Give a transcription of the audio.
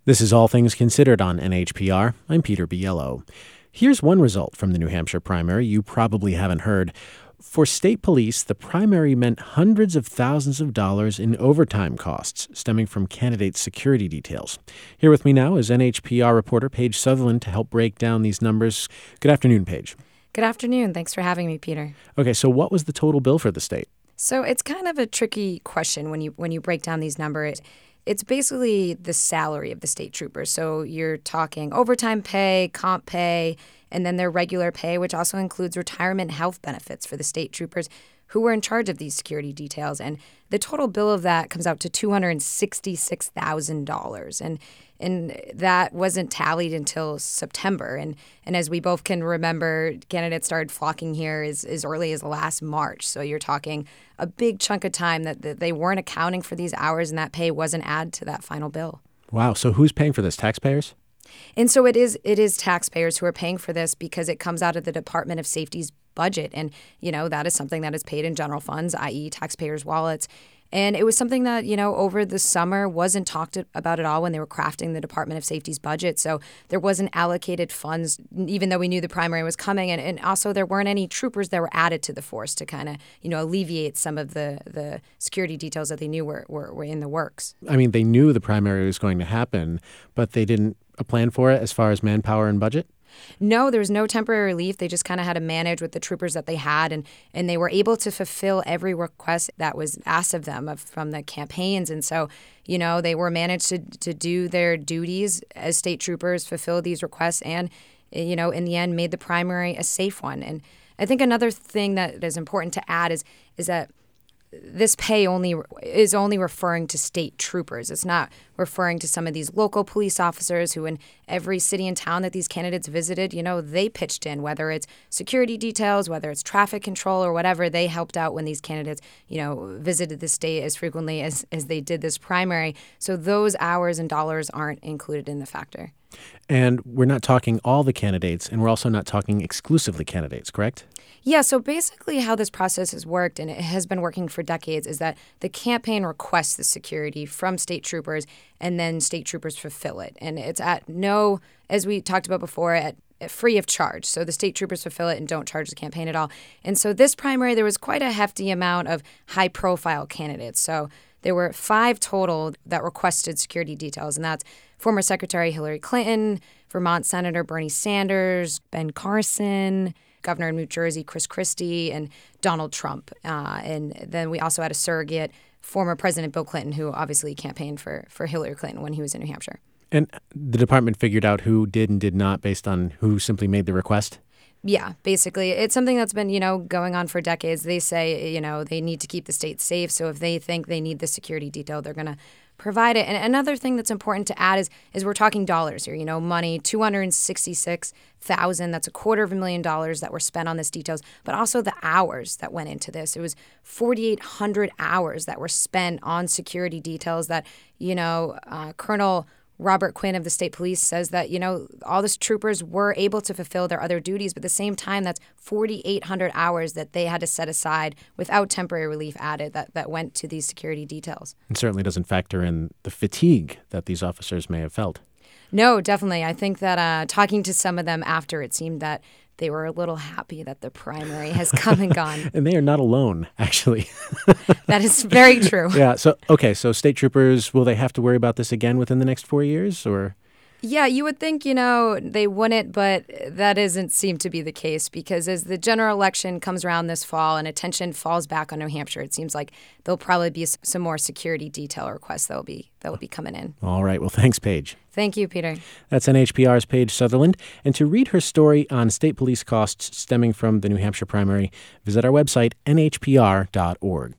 This is All Things Considered on NHPR. I'm Peter Biello. Here's one result from the New Hampshire primary you probably haven't heard. For state police, the primary meant hundreds of thousands of dollars in overtime costs stemming from candidates' security details. Here with me now is NHPR reporter Paige Sutherland to help break down these numbers. Good afternoon, Paige. Good afternoon. Thanks for having me, Peter. Okay, so what was the total bill for the state? So it's kind of a tricky question when you break down these numbers. It's basically the salary of the state troopers. So you're talking overtime pay, comp pay, and then their regular pay, which also includes retirement health benefits for the state troopers who were in charge of these security details. And the total bill of that comes out to $266,000. And that wasn't tallied until September. And as we both can remember, candidates started flocking here as early as last March. So you're talking a big chunk of time that they weren't accounting for these hours, and that pay wasn't added to that final bill. Wow. So who's paying for this? Taxpayers? And so it is taxpayers who are paying for this because it comes out of the Department of Safety's budget. And, that is something that is paid in general funds, i.e. taxpayers' wallets. And it was something that, over the summer wasn't talked about at all when they were crafting the Department of Safety's budget. So there wasn't allocated funds, even though we knew the primary was coming. And also there weren't any troopers that were added to the force to kind of, alleviate some of the security details that they knew were in the works. I mean, they knew the primary was going to happen, but they didn't plan for it as far as manpower and budget? No, there was no temporary relief. They just kind of had to manage with the troopers that they had, and they were able to fulfill every request that was asked of them from the campaigns. And so, they were managed to do their duties as state troopers, fulfill these requests, and, in the end, made the primary a safe one. And I think another thing that is important to add is that this pay is only referring to state troopers. It's not referring to some of these local police officers who in every city and town that these candidates visited, they pitched in, whether it's security details, whether it's traffic control or whatever. They helped out when these candidates, visited the state as frequently as they did this primary. So those hours and dollars aren't included in the factor. And we're not talking all the candidates, and we're also not talking exclusively candidates, correct? Yeah, so basically how this process has worked, and it has been working for decades, is that the campaign requests the security from state troopers, and then state troopers fulfill it. And it's at no, as we talked about before, at free of charge. So the state troopers fulfill it and don't charge the campaign at all. And so this primary, there was quite a hefty amount of high-profile candidates. So there were 5 total that requested security details, and that's former Secretary Hillary Clinton, Vermont Senator Bernie Sanders, Ben Carson, Governor of New Jersey Chris Christie, and Donald Trump. And then we also had a surrogate, former President Bill Clinton, who obviously campaigned for Hillary Clinton when he was in New Hampshire. And the department figured out who did and did not based on who simply made the request? Yeah, basically. It's something that's been, going on for decades. They say, they need to keep the state safe. So if they think they need the security detail, they're going to provide it. And another thing that's important to add is we're talking dollars here, money, $266,000. That's $250,000 that were spent on this details, but also the hours that went into this. It was 4,800 hours that were spent on security details that, Colonel Robert Quinn of the state police says that, all the troopers were able to fulfill their other duties, but at the same time, that's 4,800 hours that they had to set aside without temporary relief added that went to these security details. It certainly doesn't factor in the fatigue that these officers may have felt. No, definitely. I think that talking to some of them after, it seemed that they were a little happy that the primary has come and gone. And they are not alone, actually. That is very true. Yeah. So state troopers, will they have to worry about this again within the next 4 years, or? Yeah, you would think, they wouldn't, but that doesn't seem to be the case because as the general election comes around this fall and attention falls back on New Hampshire, it seems like there'll probably be some more security detail requests that will be coming in. All right. Well, thanks, Paige. Thank you, Peter. That's NHPR's Paige Sutherland. And to read her story on state police costs stemming from the New Hampshire primary, visit our website, nhpr.org.